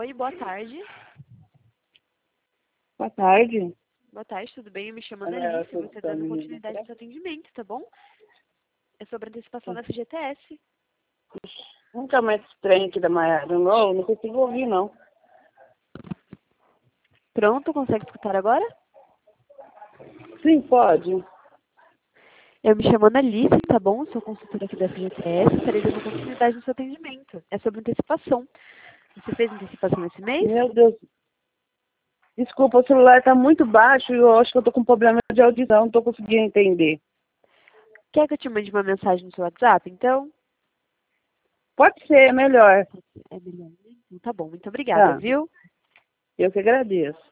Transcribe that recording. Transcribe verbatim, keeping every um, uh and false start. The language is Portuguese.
Oi, boa tarde. Boa tarde. Boa tarde, tudo bem? Eu me chamo É, Annalise, eu você tô dando me- continuidade ao seu atendimento, tá bom? É sobre a antecipação da F G T S. Nunca mais estranho aqui da Maiara. Não, não consigo ouvir, não. Pronto, consegue escutar agora? Sim, pode. Eu me chamo Annalise, tá bom? Sou consultora aqui da F G T S, estarei dando continuidade no seu atendimento. É sobre antecipação. Você fez antecipação esse mês? Meu Deus. Desculpa, o celular tá muito baixo e eu acho que eu tô com problema de audição, não tô conseguindo entender. Quer que eu te mande uma mensagem no seu WhatsApp, então? Pode ser, é melhor. É melhor, né? Então tá bom, muito obrigada, Tá. viu? Eu que agradeço.